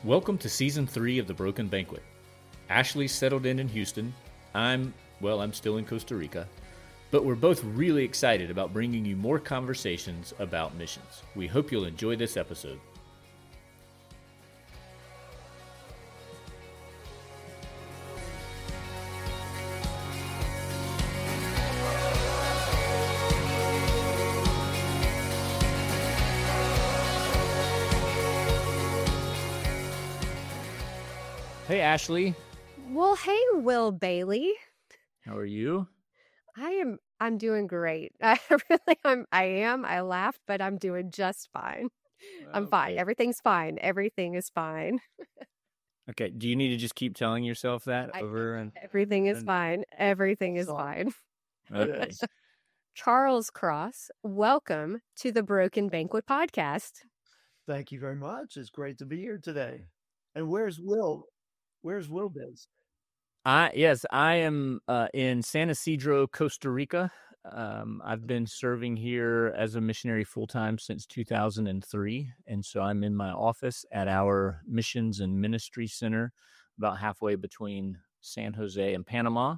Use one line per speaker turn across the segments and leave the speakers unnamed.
Welcome to Season 3 of The Broken Banquet. Ashley's settled in Houston. I'm still in Costa Rica. But we're both really excited about bringing you more conversations about missions. We hope you'll enjoy this episode. Hey, Ashley.
Well, hey, Will Bailey.
How are you?
I'm doing great. I am. I laughed, but I'm doing just fine. I'm fine. Everything's fine. Everything is fine.
Okay. Do you need to just keep telling yourself that over and
everything is fine. Everything is fine.
Okay.
Charles Cross, welcome to the Broken Banquet podcast.
Thank you very much. It's great to be here today. And where's Will? Where's Will Biz?
Yes, I am in San Isidro, Costa Rica. I've been serving here as a missionary full-time since 2003. And so I'm in my office at our Missions and Ministry Center, about halfway between San Jose and Panama.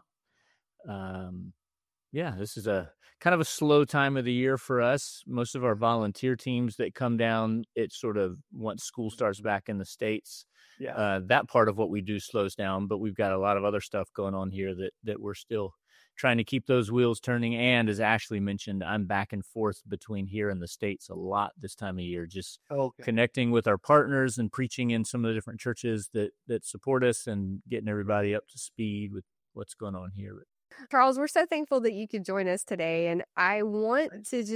This is a kind of a slow time of the year for us. Most of our volunteer teams that come down, it's sort of once school starts back in the States, that part of what we do slows down, but we've got a lot of other stuff going on here that we're still trying to keep those wheels turning. And as Ashley mentioned, I'm back and forth between here and the States a lot this time of year, just connecting with our partners and preaching in some of the different churches that support us and getting everybody up to speed with what's going on here.
Charles, we're so thankful that you could join us today. And I want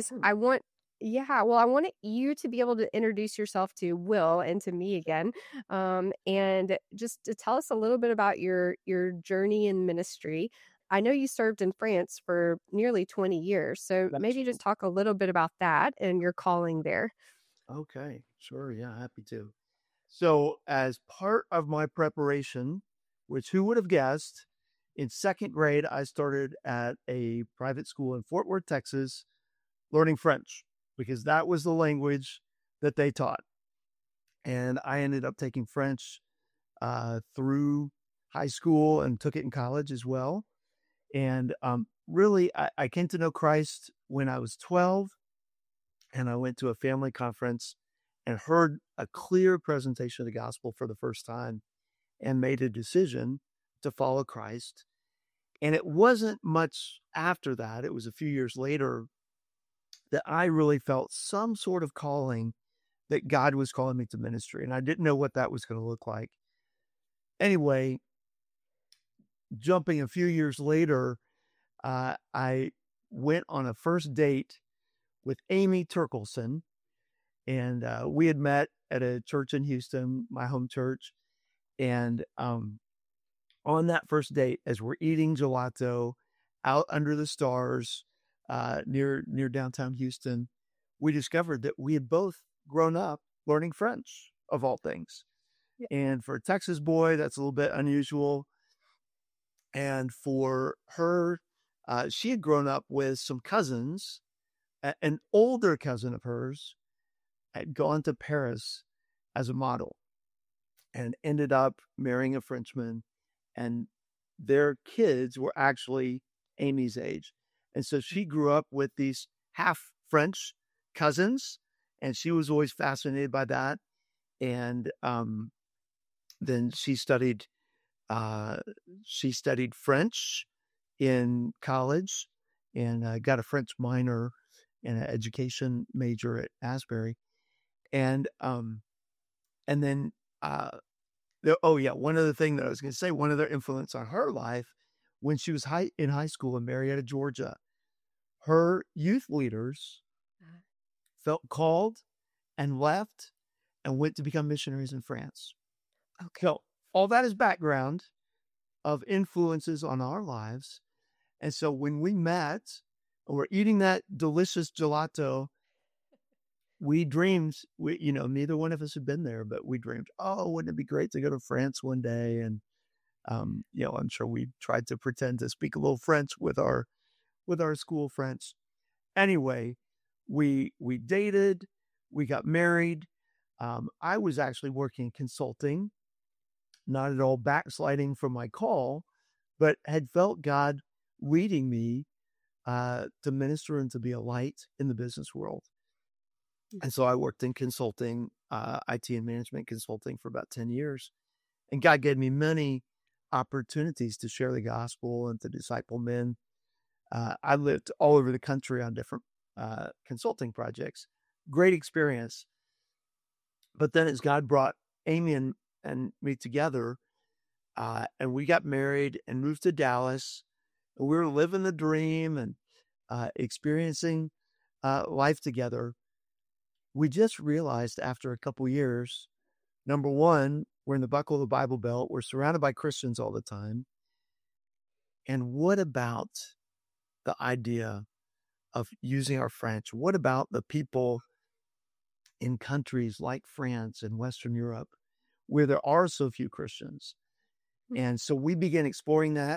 you to be able to introduce yourself to Will and to me again, and just to tell us a little bit about your journey in ministry. I know you served in France for nearly 20 years, so maybe just talk a little bit about that and your calling there.
Okay, sure. Yeah, happy to. So as part of my preparation, which who would have guessed, in second grade, I started at a private school in Fort Worth, Texas, learning French, because that was the language that they taught. And I ended up taking French through high school and took it in college as well. And really, I came to know Christ when I was 12, and I went to a family conference and heard a clear presentation of the gospel for the first time and made a decision to follow Christ. And it wasn't much after that, it was a few years later, that I really felt some sort of calling that God was calling me to ministry. And I didn't know what that was going to look like. Anyway, jumping a few years later, I went on a first date with Amy Turkelson. And we had met at a church in Houston, my home church. And on that first date, as we're eating gelato out under the stars near downtown Houston, we discovered that we had both grown up learning French, of all things. Yeah. And for a Texas boy, that's a little bit unusual. And for her, she had grown up with some cousins. An older cousin of hers had gone to Paris as a model and ended up marrying a Frenchman. And their kids were actually Amy's age. And so she grew up with these half French cousins, and she was always fascinated by that. And then she studied French in college and got a French minor and an education major at Asbury. And then one other thing that I was going to say, one other influence on her life, when she was in high school in Marietta, Georgia, her youth leaders felt called and left and went to become missionaries in France. Okay. So all that is background of influences on our lives. And so when we met and we're eating that delicious gelato, we dreamed, neither one of us had been there, but we dreamed, wouldn't it be great to go to France one day? And, I'm sure we tried to pretend to speak a little French with our school French. Anyway, we dated, we got married. I was actually working consulting, not at all backsliding from my call, but had felt God leading me to minister and to be a light in the business world. And so I worked in consulting, IT and management consulting for about 10 years. And God gave me many opportunities to share the gospel and to disciple men. I lived all over the country on different consulting projects. Great experience. But then as God brought Amy and me together, and we got married and moved to Dallas, and we were living the dream and experiencing life together, we just realized after a couple years, number one, we're in the buckle of the Bible Belt. We're surrounded by Christians all the time. And what about the idea of using our French? What about the people in countries like France and Western Europe where there are so few Christians? And so we began exploring that.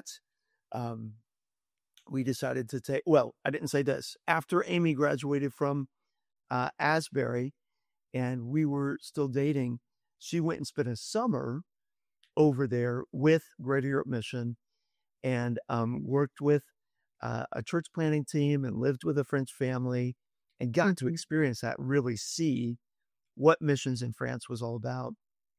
We decided to take, well, I didn't say this. After Amy graduated from Asbury and we were still dating, she went and spent a summer over there with Greater Europe Mission and worked with a church planting team and lived with a French family and got to experience that, really see what missions in France was all about.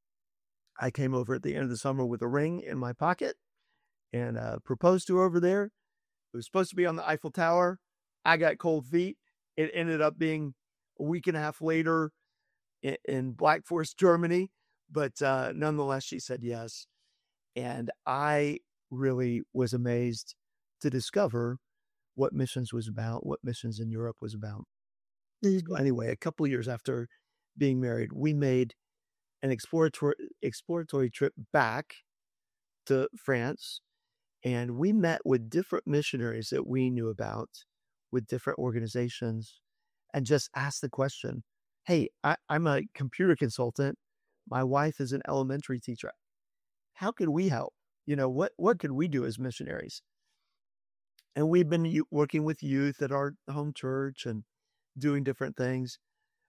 I came over at the end of the summer with a ring in my pocket and proposed to her over there. It was supposed to be on the Eiffel Tower. I got cold feet. It ended up being a week and a half later in Black Forest, Germany. But nonetheless, she said yes. And I really was amazed to discover what missions was about, what missions in Europe was about. Anyway, a couple of years after being married, we made an exploratory trip back to France. And we met with different missionaries that we knew about with different organizations and just asked the question, hey, I'm a computer consultant. My wife is an elementary teacher. How could we help? What could we do as missionaries? And we've been working with youth at our home church and doing different things.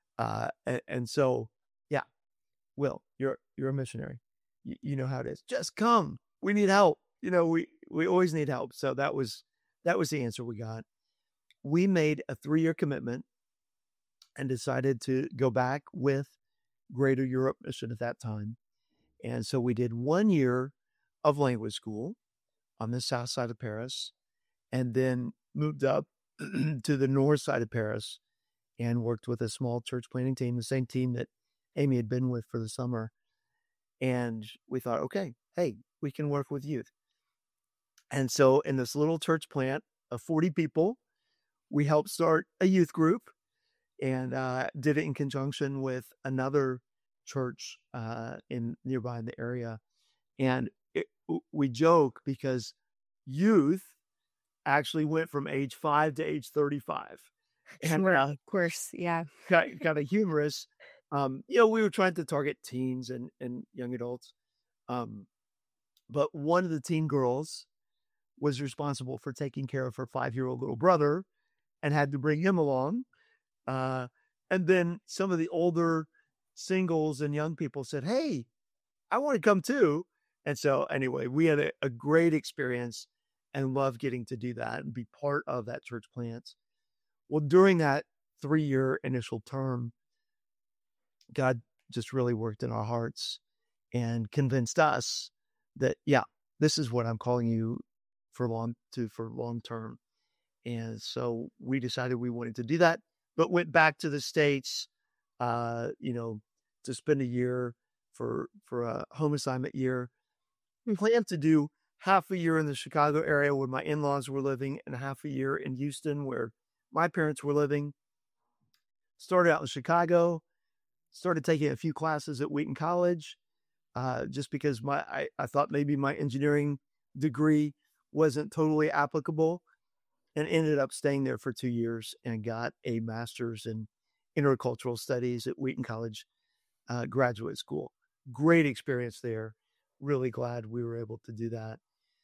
And so, yeah, Will, you're a missionary. You know how it is. Just come. We need help. We always need help. So that was the answer we got. We made a 3-year commitment and decided to go back with Greater Europe Mission at that time. And so we did 1 year of language school on the south side of Paris and then moved up to the north side of Paris and worked with a small church planting team, the same team that Amy had been with for the summer. And we thought, okay, hey, we can work with youth. And so in this little church plant of 40 people, we helped start a youth group and did it in conjunction with another church nearby in the area. And we joke because youth actually went from age 5 to age 35. And
of course, yeah.
kind of humorous. We were trying to target teens and young adults. But one of the teen girls was responsible for taking care of her 5-year-old little brother and had to bring him along. And then some of the older singles and young people said, hey, I want to come too. And so anyway, we had a great experience and loved getting to do that and be part of that church plant. Well, during that 3-year initial term, God just really worked in our hearts and convinced us that, yeah, this is what I'm calling you for long term. And so we decided we wanted to do that, but went back to the States, to spend a year for a home assignment year. We planned to do half a year in the Chicago area where my in-laws were living and half a year in Houston where my parents were living. Started out in Chicago, started taking a few classes at Wheaton College, just because I thought maybe my engineering degree wasn't totally applicable, and ended up staying there for 2 years and got a master's in intercultural studies at Wheaton College graduate school. Great experience there. Really glad we were able to do that.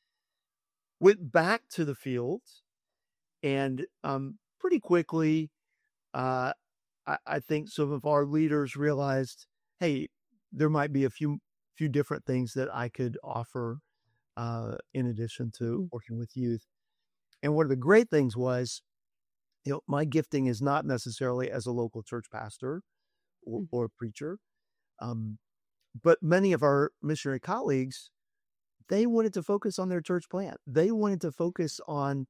Went back to the field and pretty quickly, I think some of our leaders realized hey, there might be a few different things that I could offer in addition to working with youth. And one of the great things was, my gifting is not necessarily as a local church pastor or preacher, but many of our missionary colleagues, they wanted to focus on their church plant. They wanted to focus on,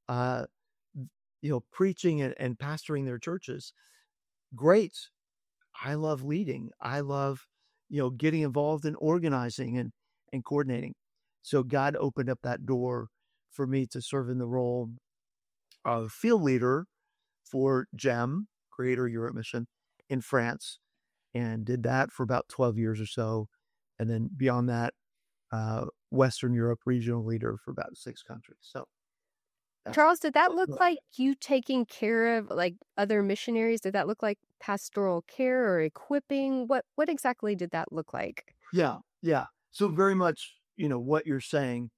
preaching and pastoring their churches. Great. I love leading. I love, getting involved in organizing and coordinating. So God opened up that door for me to serve in the role of field leader for GEM, Greater Europe Mission, in France, and did that for about 12 years or so. And then beyond that, Western Europe regional leader for about 6 countries. So,
Charles, did that look like you taking care of like other missionaries? Did that look like pastoral care or equipping? What exactly did that look like?
Yeah. So very much, what you're saying.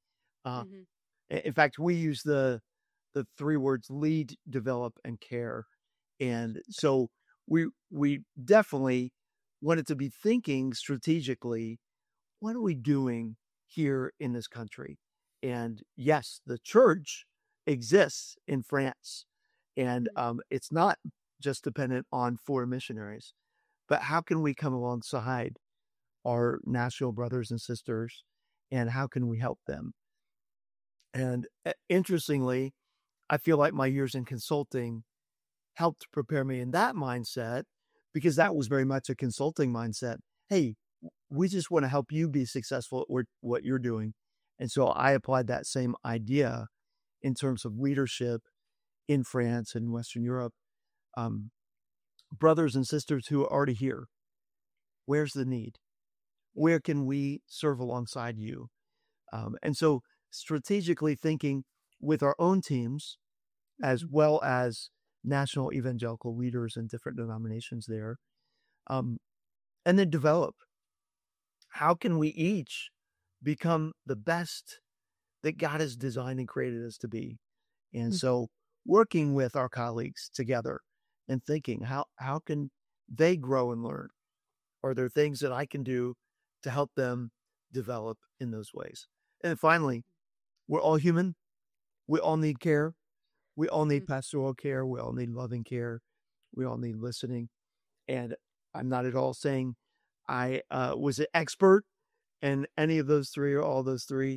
In fact, we use the 3 words: lead, develop, and care. And so we definitely wanted to be thinking strategically, what are we doing here in this country? And yes, the church exists in France, and it's not just dependent on foreign missionaries, but how can we come alongside our national brothers and sisters, and how can we help them? And interestingly, I feel like my years in consulting helped prepare me in that mindset, because that was very much a consulting mindset. Hey, we just want to help you be successful at what you're doing. And so I applied that same idea in terms of leadership in France and Western Europe. Brothers and sisters who are already here, where's the need? Where can we serve alongside you? And so strategically thinking with our own teams, as well as national evangelical leaders in different denominations there, and then develop. How can we each become the best that God has designed and created us to be? And so working with our colleagues together and thinking, how can they grow and learn? Are there things that I can do to help them develop in those ways? And finally, we're all human. We all need care. We all need pastoral care. We all need loving care. We all need listening. And I'm not at all saying I was an expert in any of those 3 or all those 3.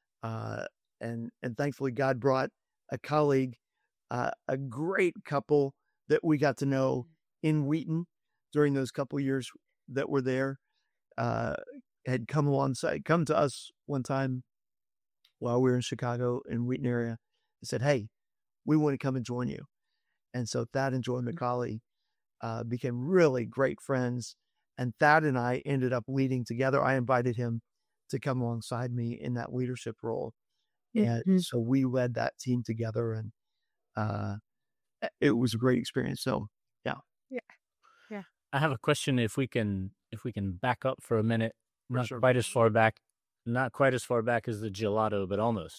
And thankfully, God brought a colleague, a great couple that we got to know in Wheaton during those couple years that were there, had come to us one time while we were in Chicago in Wheaton area, and said, hey, we want to come and join you. And so Thad and Joy McCauley became really great friends. And Thad and I ended up leading together. I invited him to come alongside me in that leadership role. And so we led that team together, and it was a great experience. So, yeah.
I have a question. If we can back up for a minute, not
sure.
quite as far back as the gelato, but almost.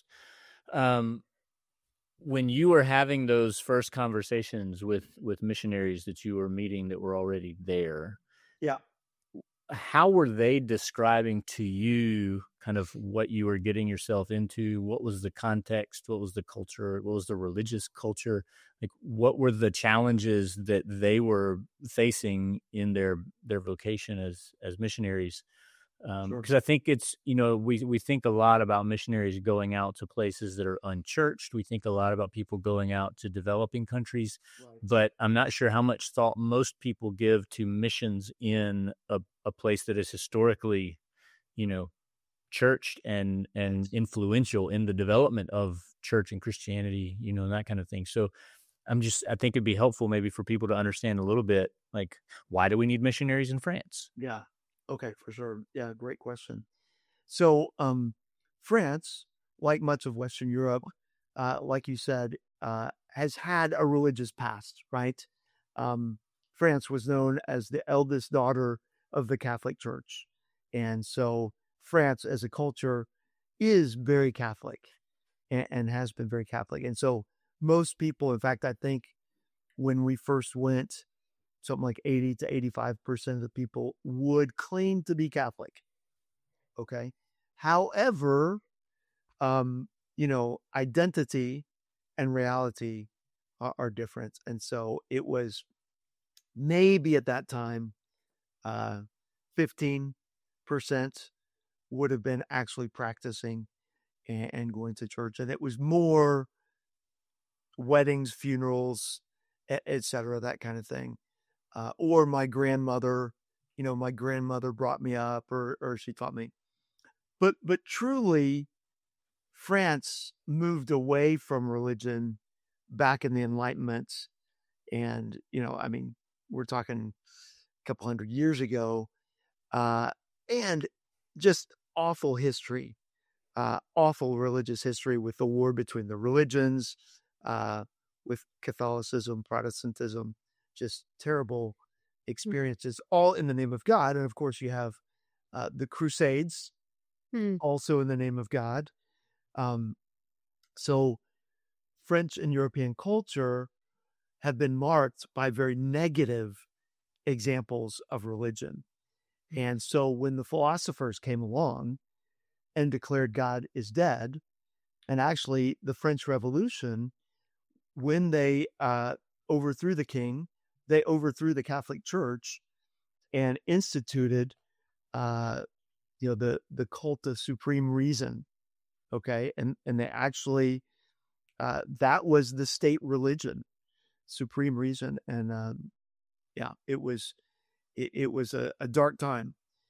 When you were having those first conversations with missionaries that you were meeting that were already there, how were they describing to you kind of what you were getting yourself into? What was the context? What was the culture? What was the religious culture? Like, what were the challenges that they were facing in their vocation as missionaries? Because I think it's, we think a lot about missionaries going out to places that are unchurched. We think a lot about people going out to developing countries, but I'm not sure how much thought most people give to missions in a place that is historically, churched and influential in the development of church and Christianity, and that kind of thing. So I think it'd be helpful maybe for people to understand a little bit, like, why do we need missionaries in France?
Yeah. Okay, for sure. Yeah, great question. So, France, like much of Western Europe, like you said, has had a religious past, right? France was known as the eldest daughter of the Catholic Church. And so France as a culture is very Catholic and has been very Catholic. And so most people, in fact, I think when we first went something like 80 to 85% of the people would claim to be Catholic. Okay. However, identity and reality are different. And so it was maybe at that time, 15% would have been actually practicing and going to church. And it was more weddings, funerals, et cetera, that kind of thing. Or my grandmother brought me up or she taught me. But truly, France moved away from religion back in the Enlightenment. And, we're talking a couple hundred years ago, and just awful history, awful religious history with the war between the religions, with Catholicism, Protestantism, just terrible experiences, all in the name of God. And of course, you have the Crusades, also in the name of God. So French and European culture have been marked by very negative examples of religion. And so when the philosophers came along and declared God is dead, and actually the French Revolution, when they overthrew the king, they overthrew the Catholic Church and instituted the cult of supreme reason. Okay. And they actually, that was the state religion, supreme reason. And it was a dark time.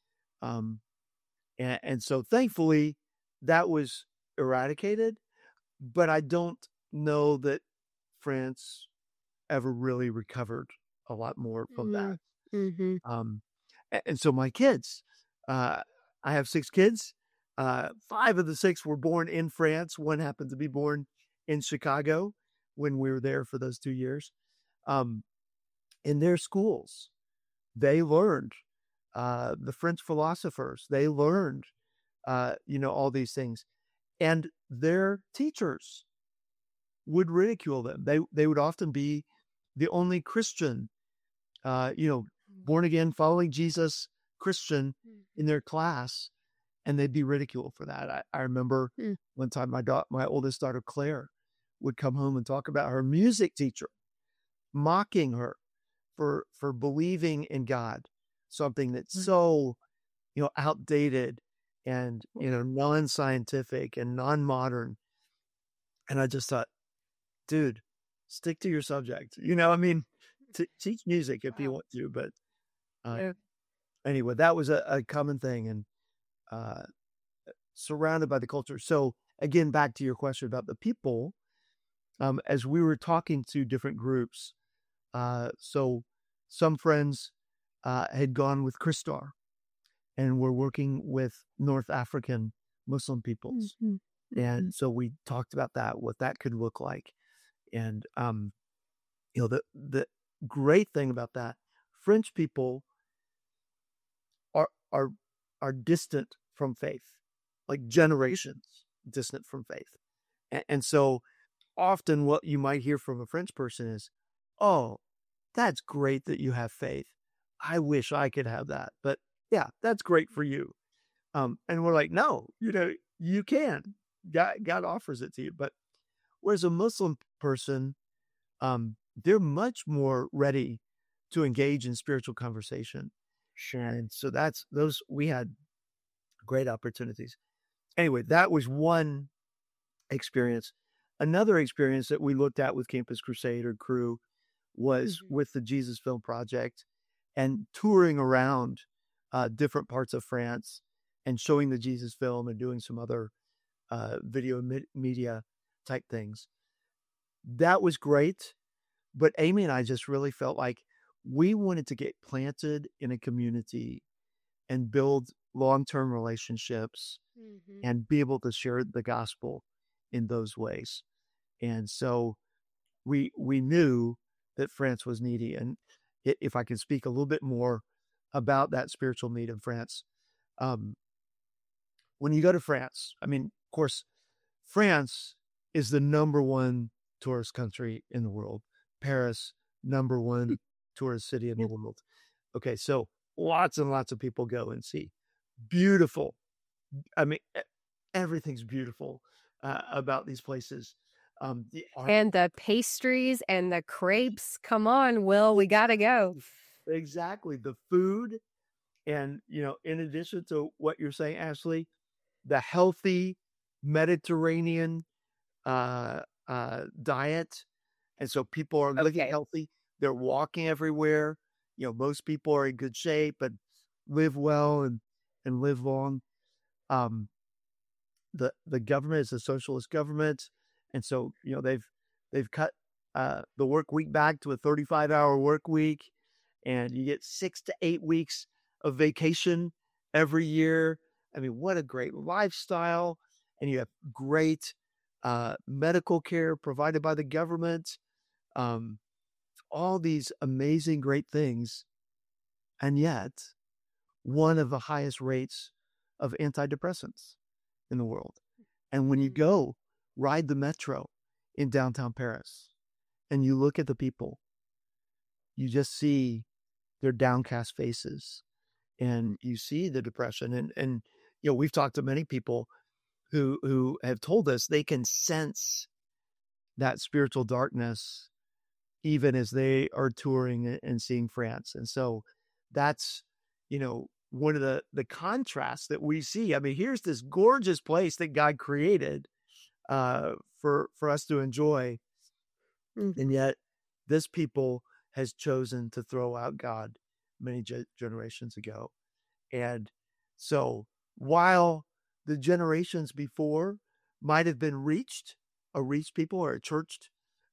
And so thankfully that was eradicated, but I don't know that France ever really recovered a lot more from that.
Mm-hmm.
And so my kids, I have 6 kids. 5 of the 6 were born in France. One happened to be born in Chicago when we were there for those 2 years. In their schools, they learned the French philosophers. They learned, all these things. And their teachers would ridicule them. They would often be the only Christian, born again, following Jesus Christian in their class, and they'd be ridiculed for that. I remember one time my oldest daughter, Claire, would come home and talk about her music teacher, mocking her for believing in God, something that's so, outdated and, non-scientific and non-modern. And I just thought, dude, stick to your subject. Teach music if you want to. But anyway, that was a common thing, and surrounded by the culture. So again, back to your question about the people, as we were talking to different groups, so some friends had gone with Christar and were working with North African Muslim peoples. Mm-hmm. And so we talked about that, what that could look like. And, the great thing about that, French people are distant from faith, like generations distant from faith. And so often what you might hear from a French person is, oh, that's great that you have faith. I wish I could have that. But yeah, that's great for you. And we're like, no, you can. God offers it to you. But whereas a Muslim person, they're much more ready to engage in spiritual conversation. And so we had great opportunities. Anyway, that was one experience. Another experience that we looked at with Campus Crusade or Cru was with the Jesus Film Project and touring around different parts of France and showing the Jesus film and doing some other video media type things. That was great. But Amy and I just really felt like we wanted to get planted in a community and build long-term relationships and be able to share the gospel in those ways. And so we knew that France was needy. And if I can speak a little bit more about that spiritual need in France, when you go to France, of course, France is the number one tourist country in the world. Paris, number one tourist city in the world. Okay, so lots and lots of people go and see. Beautiful. I mean, everything's beautiful about these places. The art,
And the pastries and the crepes. Come on, Will, we gotta go.
exactly, the food, and in addition to what you're saying, Ashley, the healthy Mediterranean diet, and so people are living healthy. They're walking everywhere. Most people are in good shape and live well and live long. The government is a socialist government, and so they've cut the work week back to a 35-hour work week, and you get 6 to 8 weeks of vacation every year. I mean, what a great lifestyle. And you have great medical care provided by the government. All these amazing, great things. And yet, one of the highest rates of antidepressants in the world. And when you go ride the metro in downtown Paris and you look at the people, you just see their downcast faces and you see the depression. And we've talked to many people who have told us they can sense that spiritual darkness even as they are touring and seeing France. And so that's, one of the contrasts that we see. I mean, here's this gorgeous place that God created for us to enjoy. Mm-hmm. And yet this people has chosen to throw out God many generations ago. And so while the generations before might have been a reached people or a churched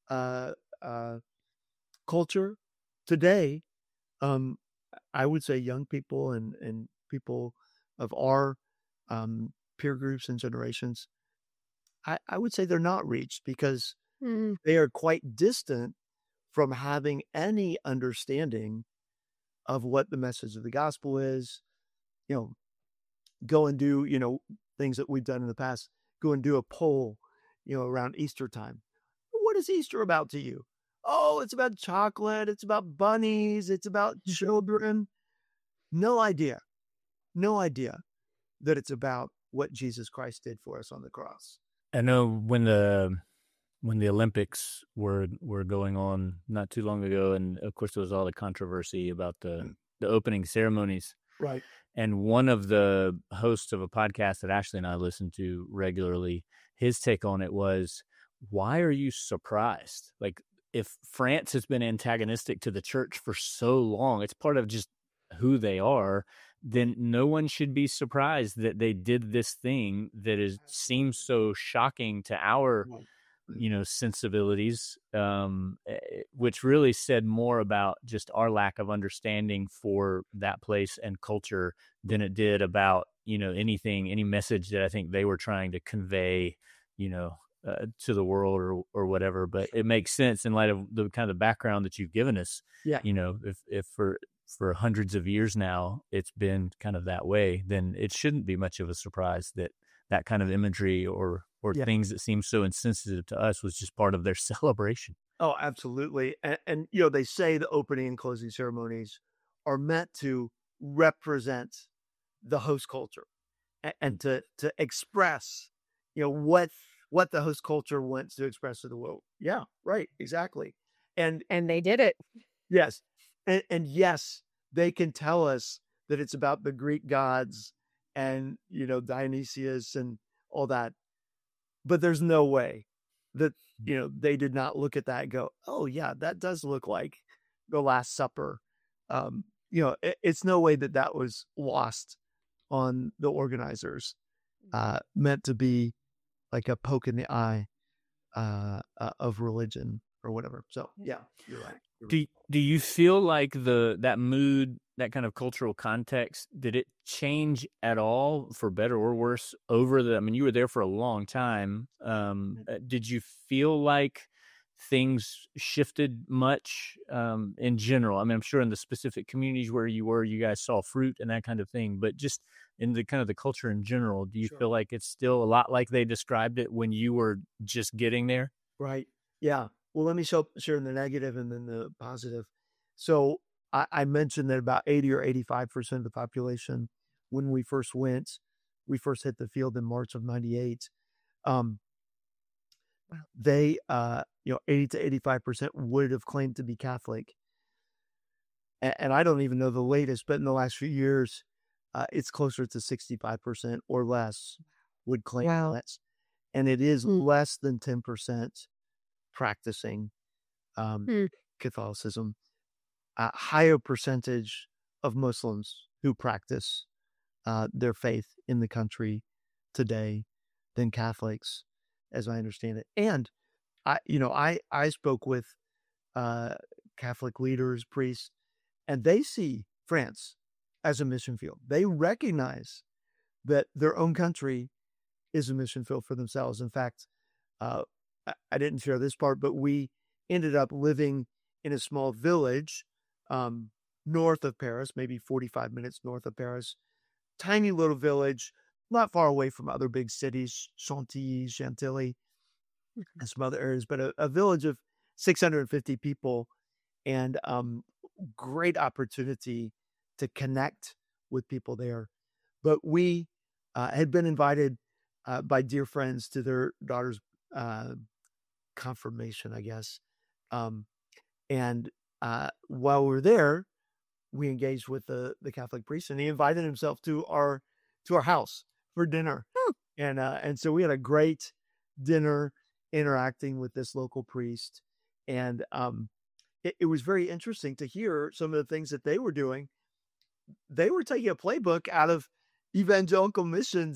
culture, today, I would say young people and people of our peer groups and generations, I would say they're not reached because they are quite distant from having any understanding of what the message of the gospel is. Go and do, things that we've done in the past. Go and do a poll, around Easter time. What is Easter about to you? Oh, it's about chocolate. It's about bunnies. It's about children. No idea that it's about what Jesus Christ did for us on the cross.
I know when the Olympics were going on not too long ago, and of course there was all the controversy about the opening ceremonies.
Right.
And one of the hosts of a podcast that Ashley and I listen to regularly, his take on it was, why are you surprised? Like, if France has been antagonistic to the church for so long, it's part of just who they are, then no one should be surprised that they did this thing that seems so shocking to our sensibilities, which really said more about just our lack of understanding for that place and culture than it did about, any message that I think they were trying to convey, to the world or whatever. But it makes sense in light of the kind of the background that you've given us.
Yeah.
If for hundreds of years now, it's been kind of that way, then it shouldn't be much of a surprise that kind of imagery or things that seem so insensitive to us was just part of their celebration.
Oh, absolutely. And they say the opening and closing ceremonies are meant to represent the host culture and to express, what the host culture wants to express to the world. Yeah, right. Exactly. And
they did it.
Yes. And yes, they can tell us that it's about the Greek gods and, Dionysius and all that. But there's no way that, they did not look at that and go, oh, yeah, that does look like the Last Supper. It's no way that was lost on the organizers, meant to be like a poke in the eye of religion or whatever. So, yeah, you're right.
Do you feel like that mood, that kind of cultural context, did it change at all for better or worse you were there for a long time. Did you feel like things shifted much in general? I mean, I'm sure in the specific communities where you guys saw fruit and that kind of thing, but just in the kind of the culture in general, do you feel like it's still a lot like they described it when you were just getting there?
Right. Yeah. Well, let me share the negative and then the positive. So I mentioned that about 80 or 85% of the population, when we first hit the field in March of 98. They, 80 to 85% would have claimed to be Catholic. And I don't even know the latest, but in the last few years, it's closer to 65% or less would claim that. And it is less than 10% practicing Catholicism. A higher percentage of Muslims who practice their faith in the country today than Catholics, as I understand it. And I spoke with Catholic leaders, priests, and they see France as a mission field. They recognize that their own country is a mission field for themselves. In fact, I didn't share this part, but we ended up living in a small village north of Paris, maybe 45 minutes north of Paris. Tiny little village, not far away from other big cities, Chantilly, Chantilly, and some other areas, but a village of 650 people, and great opportunity to connect with people there. But we had been invited by dear friends to their daughter's confirmation, I guess. And while we were there, we engaged with the Catholic priest, and he invited himself to our house for dinner. And so we had a great dinner interacting with this local priest. And it was very interesting to hear some of the things that they were doing. They were taking a playbook out of evangelical missions,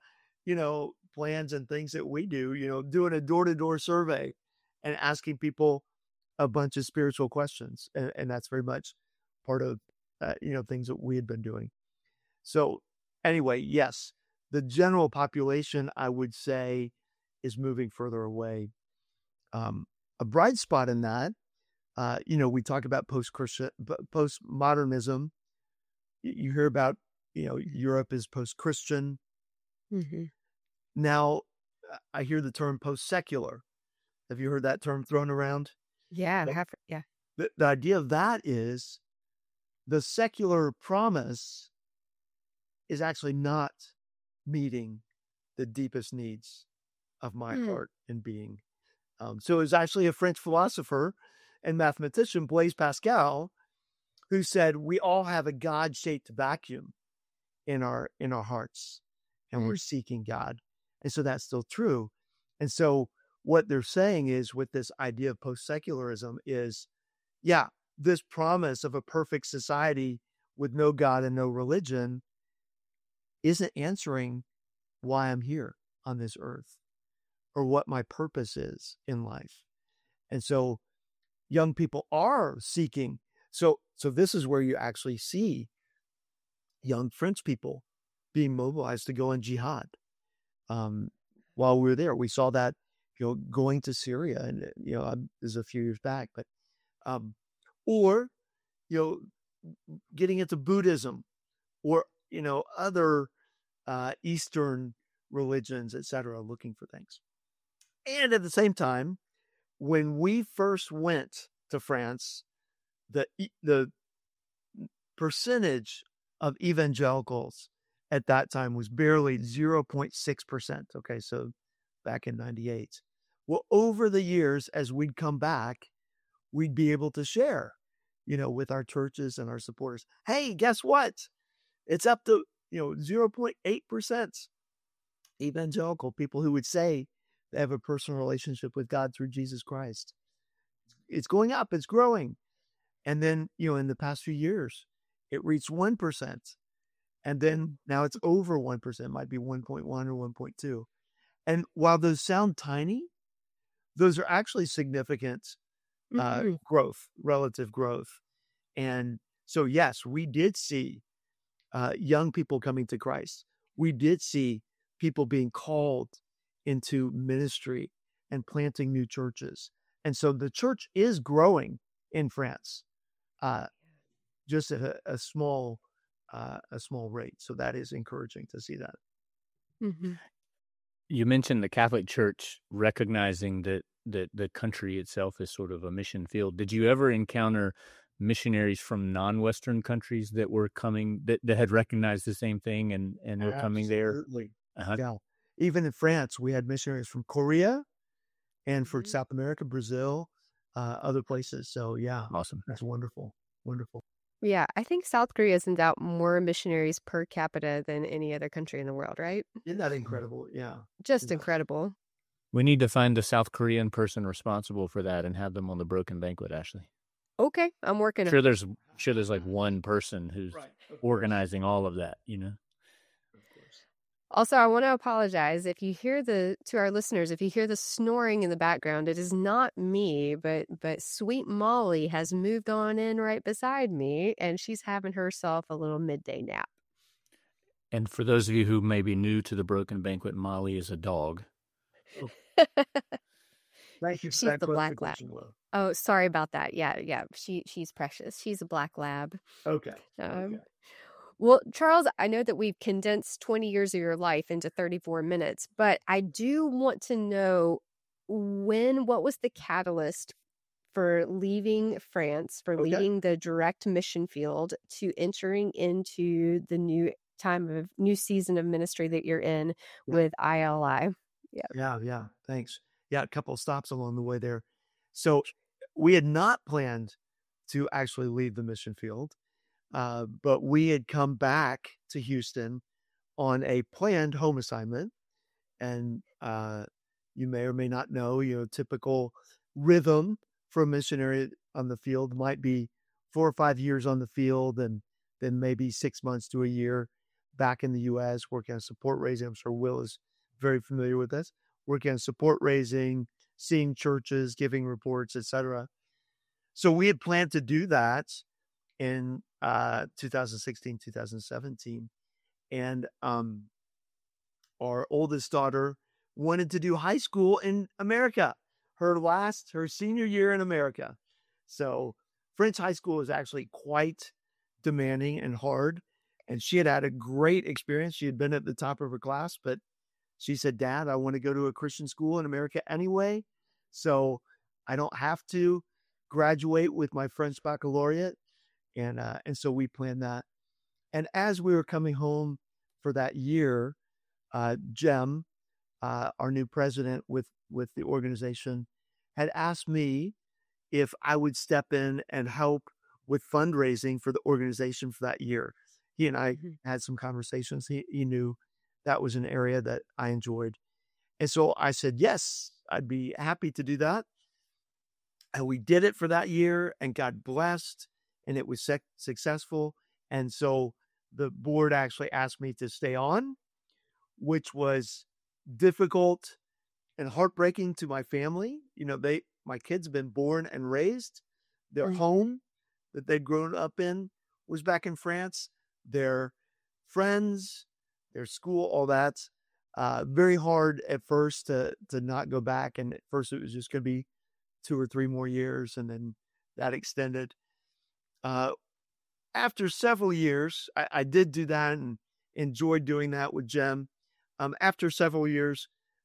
plans and things that we do, doing a door-to-door survey and asking people a bunch of spiritual questions. And that's very much part of, things that we had been doing. So anyway, yes, the general population, I would say, is moving further away. A bright spot in that, we talk about postmodernism. You hear about, Europe is post-Christian.
Mm-hmm.
Now, I hear the term post-secular. Have you heard that term thrown around?
Yeah, I have. Yeah.
The idea of that is the secular promise is actually not meeting the deepest needs of my heart and being. So it was actually a French philosopher and mathematician, Blaise Pascal, who said we all have a God-shaped vacuum in our hearts, and we're seeking God. And so that's still true. And so what they're saying is, with this idea of post-secularism, is, this promise of a perfect society with no God and no religion isn't answering why I'm here on this earth or what my purpose is in life. And so young people are seeking. So this is where you actually see young French people being mobilized to go in jihad. While we were there, we saw that, going to Syria, and, this is a few years back, but, or, getting into Buddhism or, other Eastern religions, etc., looking for things. And at the same time, when we first went to France, the percentage of evangelicals at that time was barely 0.6%. Okay, so back in 98. Well, over the years, as we'd come back, we'd be able to share, with our churches and our supporters. Hey, guess what? It's up to, 0.8% evangelical people who would say they have a personal relationship with God through Jesus Christ. It's going up. It's growing. And then, in the past few years, it reached 1%. And then now it's over 1%, it might be 1.1 or 1.2. And while those sound tiny, those are actually significant growth, relative growth. And so, yes, we did see young people coming to Christ. We did see people being called into ministry and planting new churches. And so the church is growing in France, just at a small rate. So that is encouraging to see that.
Mm-hmm.
You mentioned the Catholic Church recognizing that the country itself is sort of a mission field. Did you ever encounter missionaries from non-Western countries that were coming, that had recognized the same thing and were coming there.
Absolutely. Yeah. Even in France, we had missionaries from Korea and for South America, Brazil, other places. So yeah,
Awesome.
that's wonderful. Wonderful.
Yeah, I think South Korea sends out more missionaries per capita than any other country in the world, right?
Isn't that incredible? Yeah.
Just
Yeah.
incredible.
We need to find a South Korean person responsible for that and have them on the Broken Banquet, Ashley.
Okay, I'm working.
Sure, there's like one person who's organizing all of that, you know?
Also, I want to apologize if you hear to our listeners, if you hear the snoring in the background, it is not me, but sweet Molly has moved on in right beside me, and she's having herself a little midday nap.
And for those of you who may be new to the Broken Banquet, Molly is a dog.
Thank you for
She's
that
the black lab.
clarification, Will.
Oh, sorry about that. Yeah. She's precious. She's a black lab.
Okay.
Well, Charles, I know that we've condensed 20 years of your life into 34 minutes, but I do want to know what was the catalyst for leaving France, for leaving the direct mission field to entering into the new season of ministry that you're in with ILI?
Yeah. Thanks. Yeah, a couple of stops along the way there. So we had not planned to actually leave the mission field. But we had come back to Houston on a planned home assignment. And you may or may not know, typical rhythm for a missionary on the field might be 4 or 5 years on the field and then maybe 6 months to a year back in the U.S. working on support raising. I'm sure Will is very familiar with this. Working on support raising, seeing churches, giving reports, etc. So we had planned to do that in 2016, 2017. And our oldest daughter wanted to do high school in America, her senior year in America. So French high school is actually quite demanding and hard. And she had a great experience. She had been at the top of her class, but she said, Dad, I want to go to a Christian school in America anyway. So I don't have to graduate with my French baccalaureate. And so we planned that. And as we were coming home for that year, Jem, our new president with the organization, had asked me if I would step in and help with fundraising for the organization for that year. He and I had some conversations. He knew that was an area that I enjoyed. And so I said, yes, I'd be happy to do that. And we did it for that year and got blessed. And it was successful. And so the board actually asked me to stay on, which was difficult and heartbreaking to my family. My kids have been born and raised. Their home that they'd grown up in was back in France. Their friends, their school, all that. Very hard at first to not go back. And at first it was just going to be 2 or 3 more years. And then that extended. After several years, I did do that and enjoyed doing that with Jem. After several years,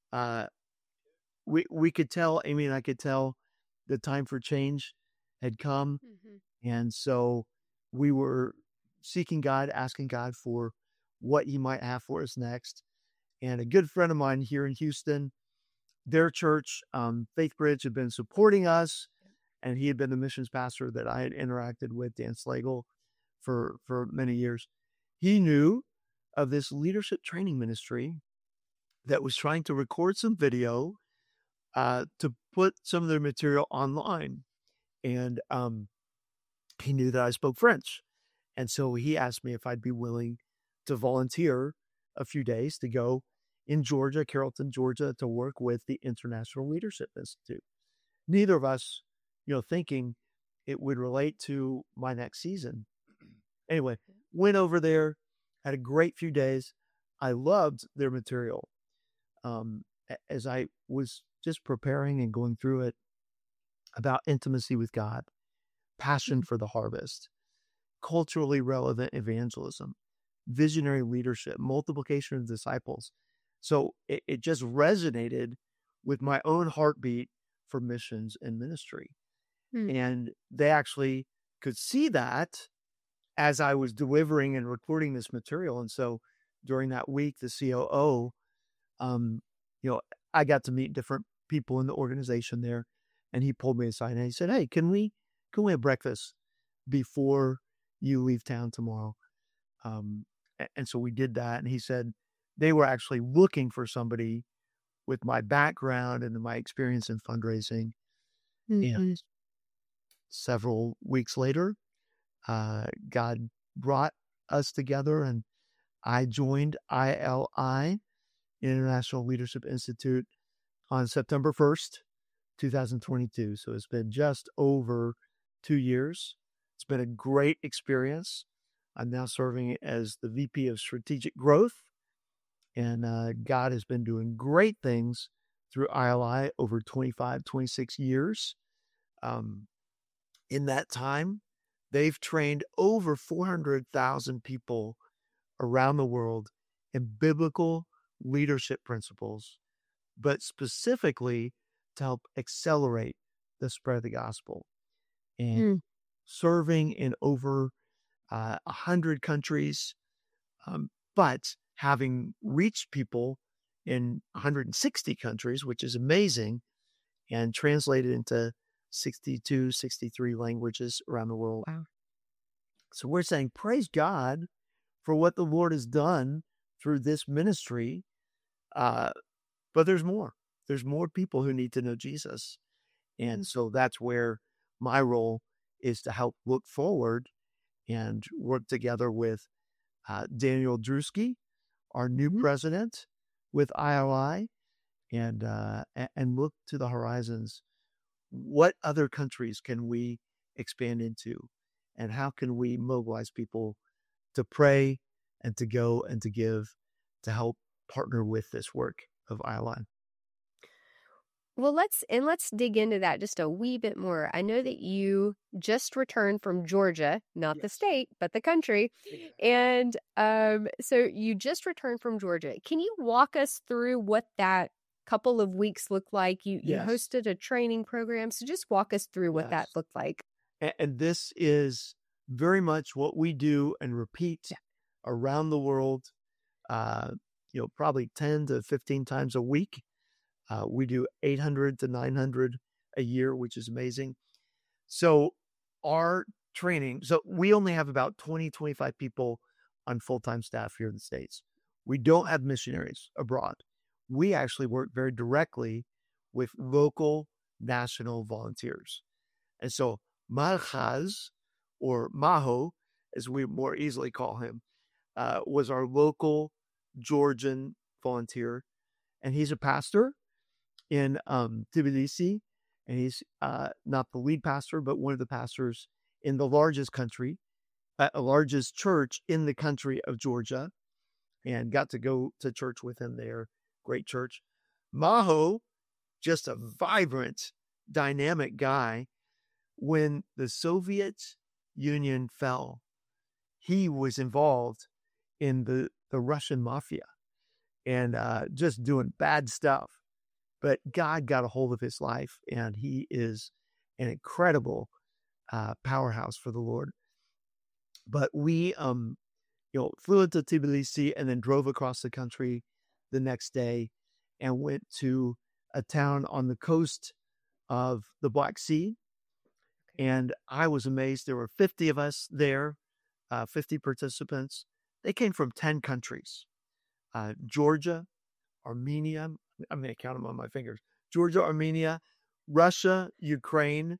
we could tell, Amy and I could tell the time for change had come. And so we were seeking God, asking God for what he might have for us next. And a good friend of mine here in Houston, their church, Faith Bridge, had been supporting us. And he had been the missions pastor that I had interacted with, Dan Slagle, for many years. He knew of this leadership training ministry that was trying to record some video to put some of their material online. And he knew that I spoke French. And so he asked me if I'd be willing to volunteer a few days to go in Georgia, Carrollton, Georgia, to work with the International Leadership Institute. Neither of us, thinking it would relate to my next season. Anyway, went over there, had a great few days. I loved their material. As I was just preparing and going through it about intimacy with God, passion for the harvest, culturally relevant evangelism, visionary leadership, multiplication of disciples. So it just resonated with my own heartbeat for missions and ministry. And they actually could see that as I was delivering and recording this material. And so during that week, the COO, I got to meet different people in the organization there, and he pulled me aside and he said, "Hey, can we have breakfast before you leave town tomorrow?" And so we did that. And he said they were actually looking for somebody with my background and my experience in fundraising. And several weeks later, God brought us together, and I joined ILI, International Leadership Institute, on September 1st, 2022. So it's been just over 2 years. It's been a great experience. I'm now serving as the VP of Strategic Growth, and God has been doing great things through ILI over 25, 26 years. In that time, they've trained over 400,000 people around the world in biblical leadership principles, but specifically to help accelerate the spread of the gospel. And serving in over 100 countries, but having reached people in 160 countries, which is amazing, and translated into 62, 63 languages around the world.
Wow.
So we're saying, praise God for what the Lord has done through this ministry. But there's more. There's more people who need to know Jesus. And so that's where my role is to help look forward and work together with Daniel Drusky, our new president with ILI, and look to the horizons. What other countries can we expand into? And how can we mobilize people to pray and to go and to give to help partner with this work of ILI?
Well, let's dig into that just a wee bit more. I know that you just returned from Georgia, not the state, but the country. And so you just returned from Georgia. Can you walk us through what that couple of weeks looked like? You hosted a training program. So just walk us through what that looked like.
And this is very much what we do and repeat around the world, probably 10 to 15 times a week. We do 800 to 900 a year, which is amazing. So our training, so we only have about 20, 25 people on full-time staff here in the States. We don't have missionaries abroad. We actually work very directly with local national volunteers. And so Marhaz, or Maho, as we more easily call him, was our local Georgian volunteer. And he's a pastor in Tbilisi, and he's not the lead pastor, but one of the pastors in the largest church in the country of Georgia, and got to go to church with him there. Great church. Maho, just a vibrant, dynamic guy. When the Soviet Union fell, he was involved in the Russian mafia and just doing bad stuff. But God got a hold of his life, and he is an incredible powerhouse for the Lord. But we, flew into Tbilisi and then drove across the country the next day and went to a town on the coast of the Black Sea. And I was amazed. There were 50 of us there, 50 participants. They came from 10 countries. Georgia, Armenia, I'm going to count them on my fingers. Georgia, Armenia, Russia, Ukraine,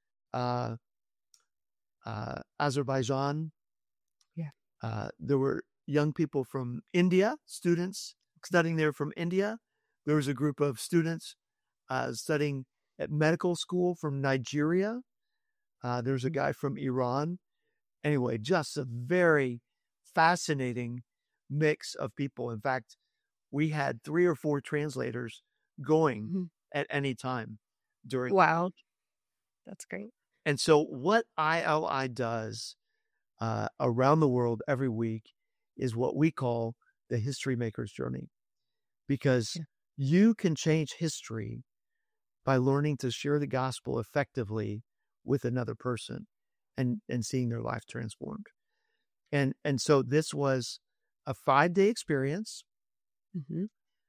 Azerbaijan. There were young people from India, students studying there from India. There was a group of students studying at medical school from Nigeria. There's a guy from Iran. Anyway, just a very fascinating mix of people. In fact, we had 3 or 4 translators going at any time during.
Wow. That's great.
And so what ILI does around the world every week is what we call the History Maker's Journey. Because you can change history by learning to share the gospel effectively with another person. and seeing their life transformed. And so this was a 5-day experience.
Mm-hmm.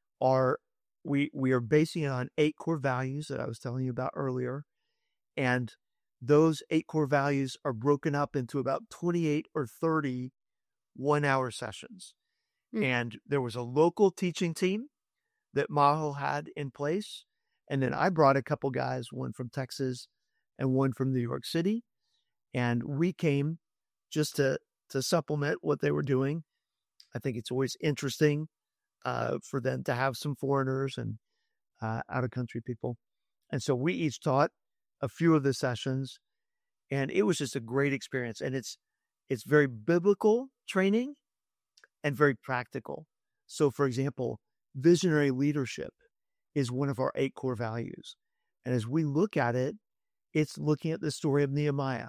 We are basing it on 8 core values that I was telling you about earlier. And those 8 core values are broken up into about 28 or 30 1-hour sessions.
Mm.
And there was a local teaching team that Maho had in place. And then I brought a couple guys, one from Texas and one from New York City. And we came just to supplement what they were doing. I think it's always interesting for them to have some foreigners and out-of-country people. And so we each taught a few of the sessions, and it was just a great experience. And it's very biblical training and very practical. So, for example, visionary leadership is one of our 8 core values. And as we look at it, it's looking at the story of Nehemiah.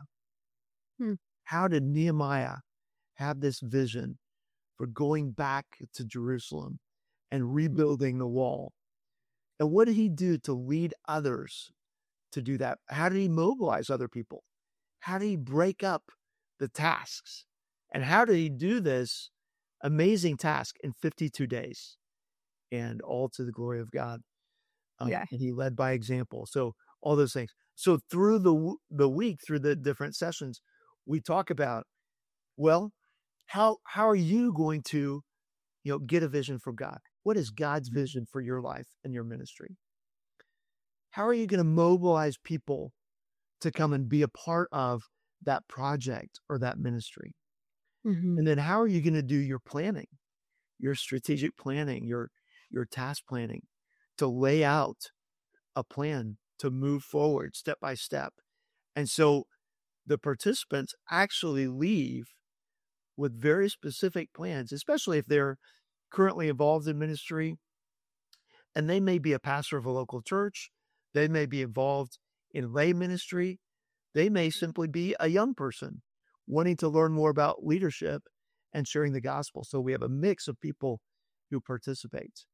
How did Nehemiah have this vision for going back to Jerusalem and rebuilding the wall? And what did he do to lead others to do that? How did he mobilize other people? How did he break up the tasks? And how did he do this amazing task in 52 days? And all to the glory of God. And he led by example. So all those things. So through the week, through the different sessions, we talk about, well, how are you going to, get a vision from God? What is God's vision for your life and your ministry? How are you going to mobilize people to come and be a part of that project or that ministry?
Mm-hmm.
And then how are you going to do your planning, your strategic planning, your task planning, to lay out a plan to move forward step by step? And so the participants actually leave with very specific plans, especially if they're currently involved in ministry, and they may be a pastor of a local church. They may be involved in lay ministry. They may simply be a young person wanting to learn more about leadership and sharing the gospel. So we have a mix of people who participate.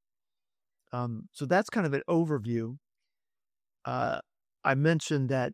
So that's kind of an overview. I mentioned that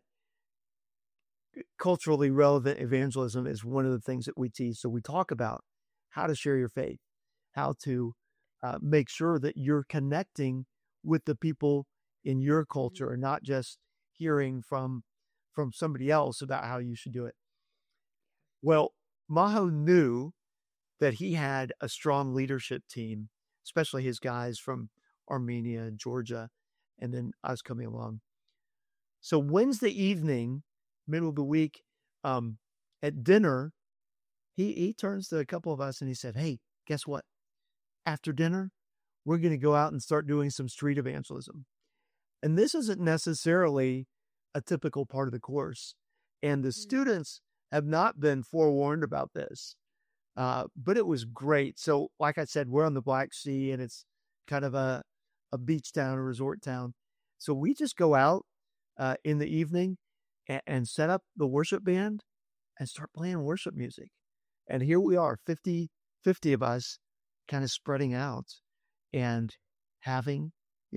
culturally relevant evangelism is one of the things that we teach. So we talk about how to share your faith, how to make sure that you're connecting with the people in your culture and not just hearing from somebody else about how you should do it. Well, Maho knew that he had a strong leadership team, especially his guys from Armenia and Georgia, and then us coming along. So Wednesday evening, middle of the week, at dinner, he turns to a couple of us and he said, "Hey, guess what? After dinner, we're going to go out and start doing some street evangelism." And this isn't necessarily a typical part of the course. And the students have not been forewarned about this, but it was great. So like I said, we're on the Black Sea and it's kind of a beach town, a resort town. So we just go out in the evening and set up the worship band and start playing worship music. And here we are, 50 of us kind of spreading out and having,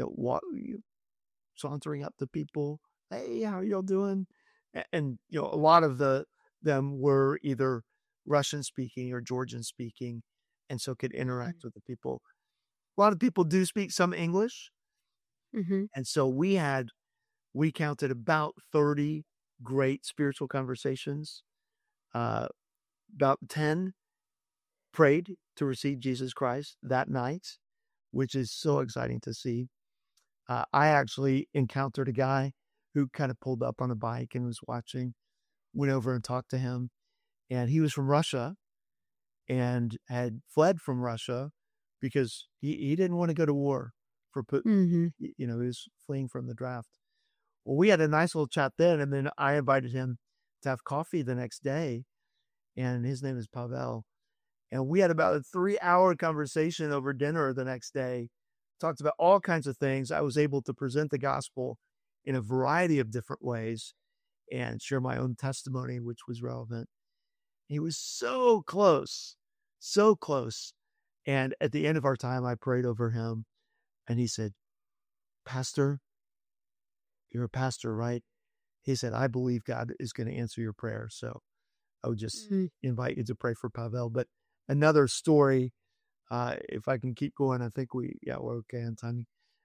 sauntering up to people. "Hey, how y'all doing?" And, a lot of them were either Russian speaking or Georgian speaking, and so could interact with the people. A lot of people do speak some English.
Mm-hmm.
And so we counted about 30 great spiritual conversations. About 10 prayed to receive Jesus Christ that night, which is so exciting to see. I actually encountered a guy who kind of pulled up on a bike and was watching, went over and talked to him. And he was from Russia and had fled from Russia because he didn't want to go to war for Putin.
Mm-hmm.
He was fleeing from the draft. Well, we had a nice little chat then, and then I invited him to have coffee the next day, and his name is Pavel. And we had about a 3-hour conversation over dinner the next day, talked about all kinds of things. I was able to present the gospel in a variety of different ways and share my own testimony, which was relevant. He was so close. And at the end of our time, I prayed over him, and he said, "Pastor, you're a pastor, right? he said, I believe God is going to answer your prayer. So I would just invite you to pray for Pavel. But another story, if I can keep going, I think we're okay on timing.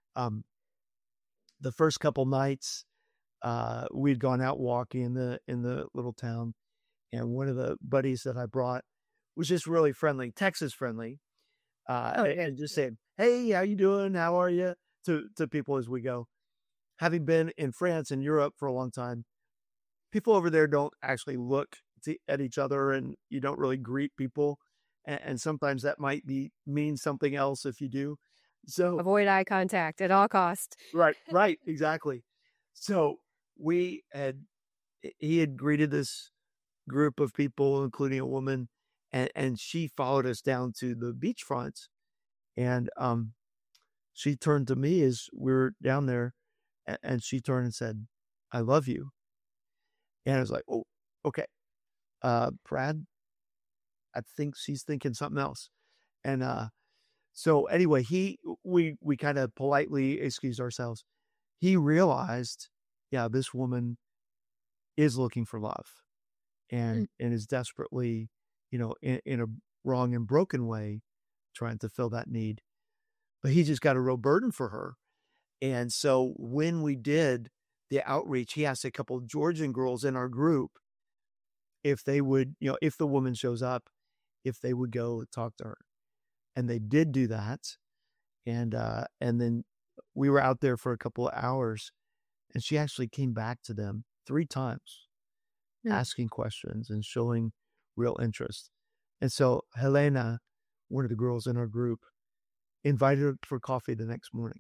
The first couple nights, we'd gone out walking in the little town, and one of the buddies that I brought was just really friendly, Texas friendly, and just saying, "Hey, how you doing? How are you?" to people as we go. Having been in France and Europe for a long time, people over there don't actually look at each other, and you don't really greet people, and sometimes that might mean something else if you do. So
avoid eye contact at all costs.
Right, exactly. So he had greeted this group of people, including a woman, and she followed us down to the beachfront, and she turned to me as we were down there, and she turned and said, "I love you." And I was like, "Oh, okay, Brad, I think she's thinking something else." And so anyway, we kind of politely excused ourselves. He realized, this woman is looking for love, and is desperately, in a wrong and broken way, trying to fill that need. But he just got a real burden for her. And so when we did the outreach, he asked a couple of Georgian girls in our group if they would, if the woman shows up, if they would go talk to her. And they did do that. And then we were out there for a couple of hours, and she actually came back to them 3 times, asking questions and showing real interest. And so Helena, one of the girls in our group, invited her for coffee the next morning.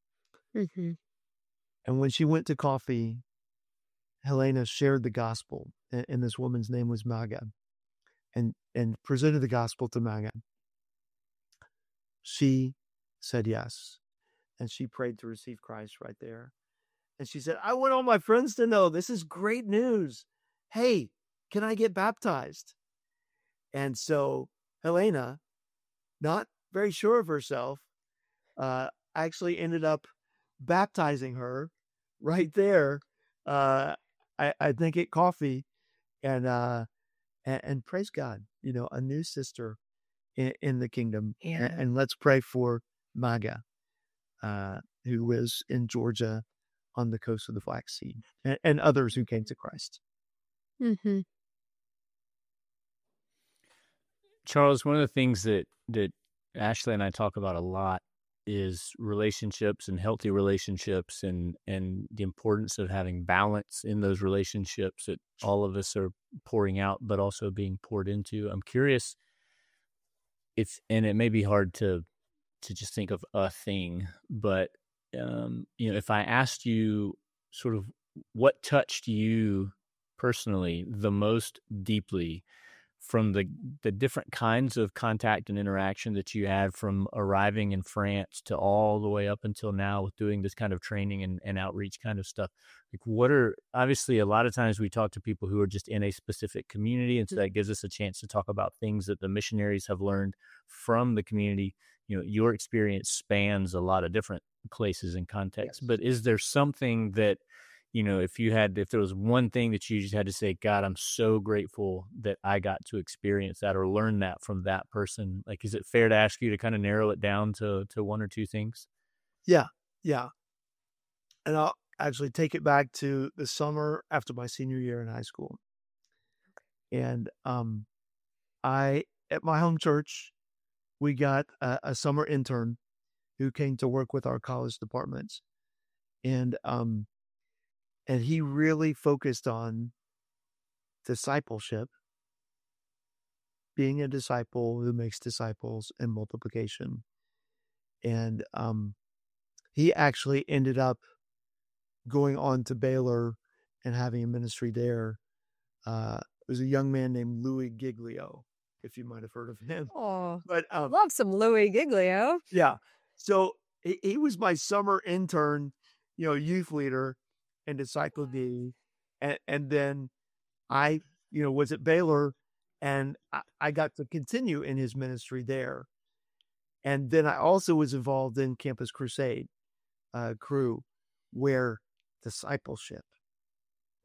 And when she went to coffee, Helena shared the gospel, and this woman's name was Maga, and presented the gospel to Maga. She said yes, and she prayed to receive Christ right there. And she said, "I want all my friends to know this is great news. Hey, can I get baptized?" And so Helena, not very sure of herself, actually ended up baptizing her right there. I think at coffee, and praise God, a new sister in the kingdom. And let's pray for Maga, who was in Georgia on the coast of the Black Sea, and others who came to Christ.
Charles, one of the things that Ashley and I talk about a lot is relationships and healthy relationships, and the importance of having balance in those relationships that all of us are pouring out, but also being poured into. I'm curious and it may be hard to just think of a thing, but if I asked you sort of what touched you personally the most deeply from the different kinds of contact and interaction that you had from arriving in France to all the way up until now with doing this kind of training and outreach kind of stuff, like obviously a lot of times we talk to people who are just in a specific community, and so that gives us a chance to talk about things that the missionaries have learned from the community. Your experience spans a lot of different places and contexts, but is there something that, if there was one thing that you just had to say, God, I'm so grateful that I got to experience that or learn that from that person, like, is it fair to ask you to kind of narrow it down to one or two things?
Yeah. And I'll actually take it back to the summer after my senior year in high school. And at my home church, we got a summer intern who came to work with our college departments. And he really focused on discipleship, being a disciple who makes disciples, and multiplication. And he actually ended up going on to Baylor and having a ministry there. There was a young man named Louis Giglio, if you might have heard of him.
Oh,
but
love some Louis Giglio.
Yeah. So he was my summer intern, youth leader, and discipled me. And then I, was at Baylor, and I got to continue in his ministry there. And then I also was involved in Campus Crusade crew, where discipleship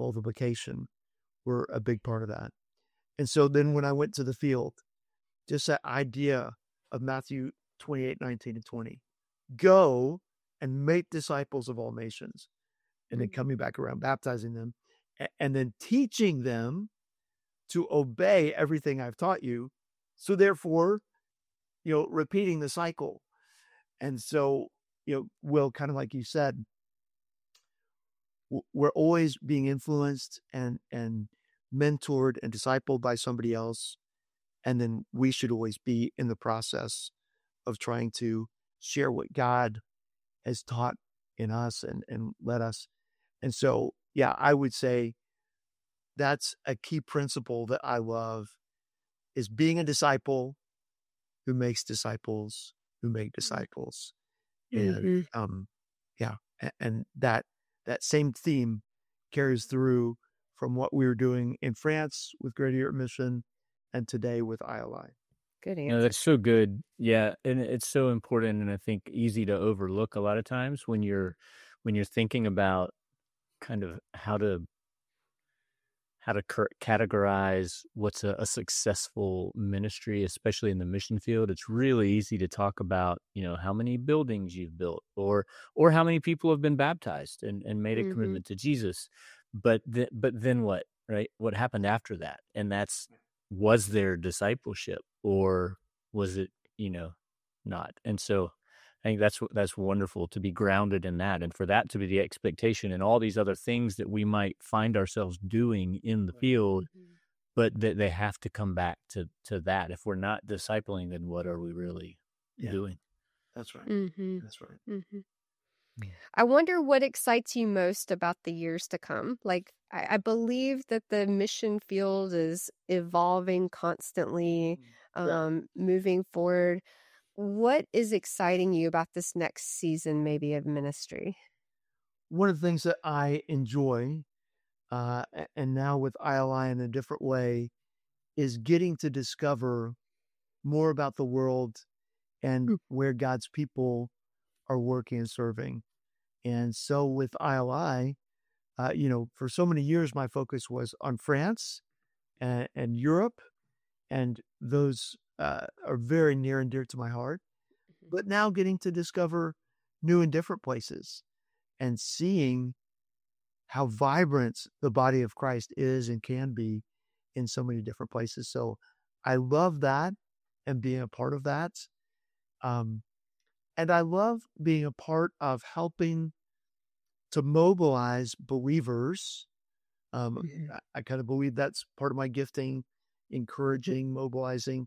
multiplication were a big part of that. And so then when I went to the field, just that idea of Matthew 28:19 and 20, go and make disciples of all nations. And then coming back around, baptizing them, and then teaching them to obey everything I've taught you. So therefore, repeating the cycle. And so, Will, kind of like you said, we're always being influenced and mentored and discipled by somebody else. And then we should always be in the process of trying to share what God has taught in us and let us. And so, yeah, I would say that's a key principle that I love, is being a disciple who makes disciples who make disciples. And and that same theme carries through from what we were doing in France with Greater Europe Mission and today with ILI.
Good answer.
That's so good. Yeah, and it's so important, and I think easy to overlook a lot of times when you're thinking about kind of how to categorize what's a successful ministry, especially in the mission field. It's really easy to talk about, how many buildings you've built or how many people have been baptized and made a commitment to Jesus. But then what, right? What happened after that? And was there discipleship, or was it, not? And so I think that's wonderful to be grounded in that, and for that to be the expectation and all these other things that we might find ourselves doing in the field, but that they have to come back to that. If we're not discipling, then what are we really doing?
That's right. That's right.
I wonder what excites you most about the years to come. Like, I believe that the mission field is evolving constantly, moving forward. What is exciting you about this next season, maybe, of ministry?
One of the things that I enjoy, and now with ILI in a different way, is getting to discover more about the world and where God's people are working and serving. And so with ILI, for so many years, my focus was on France and Europe, and those are very near and dear to my heart. But now getting to discover new and different places and seeing how vibrant the body of Christ is and can be in so many different places. So I love that and being a part of that. And I love being a part of helping to mobilize believers. I kind of believe that's part of my gifting, encouraging, mobilizing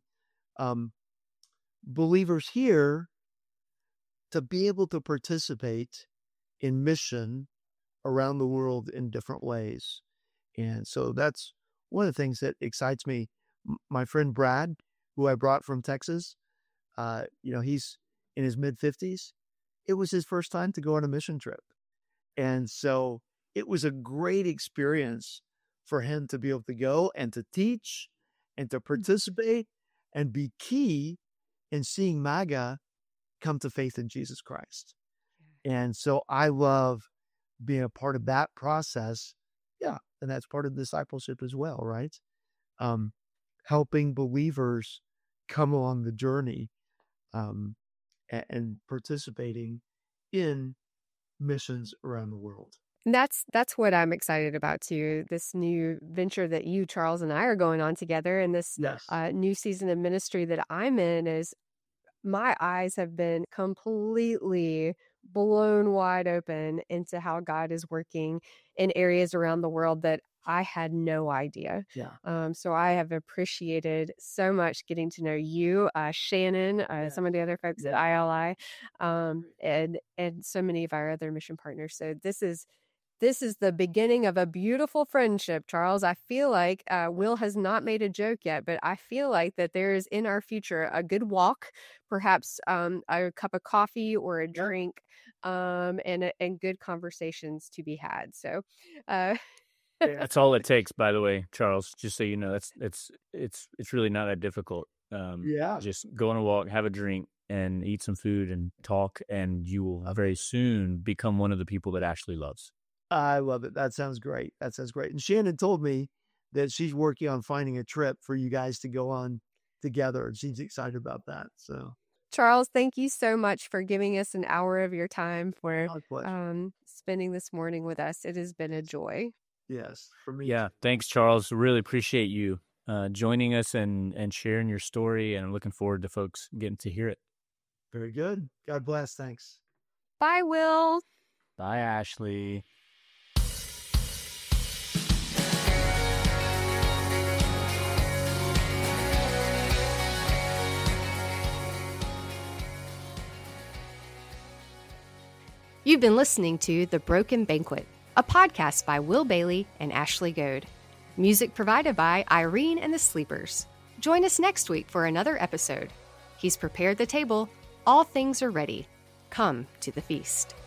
believers here to be able to participate in mission around the world in different ways. And so that's one of the things that excites me. My friend Brad, who I brought from Texas, he's in his mid-50s. It was his first time to go on a mission trip. And so it was a great experience for him to be able to go and to teach and to participate and be key in seeing MAGA come to faith in Jesus Christ. And so I love being a part of that process. Yeah. And that's part of discipleship as well, right? Helping believers come along the journey and participating in missions around the world.
That's what I'm excited about too. This new venture that you, Charles, and I are going on together, and this new season of ministry that I'm in, is my eyes have been completely blown wide open into how God is working in areas around the world that I had no idea. So I have appreciated so much getting to know you, Shannon, some of the other folks at ILI, and so many of our other mission partners. So this is the beginning of a beautiful friendship, Charles. I feel like Will has not made a joke yet, but I feel like that there is in our future a good walk, perhaps a cup of coffee or a drink, and good conversations to be had. So
that's all it takes, by the way, Charles. Just so you know, it's really not that difficult. Just go on a walk, have a drink, and eat some food and talk, and you will very soon become one of the people that Ashley loves.
I love it. That sounds great. And Shannon told me that she's working on finding a trip for you guys to go on together, and she's excited about that. So,
Charles, thank you so much for giving us an hour of your time for spending this morning with us. It has been a joy.
Yes, for me.
Yeah, thanks, Charles. Really appreciate you joining us and sharing your story, and I'm looking forward to folks getting to hear it.
Very good. God bless. Thanks.
Bye, Will.
Bye, Ashley.
You've been listening to The Broken Banquet, a podcast by Will Bailey and Ashley Goad. Music provided by Irene and the Sleepers. Join us next week for another episode. He's prepared the table. All things are ready. Come to the feast.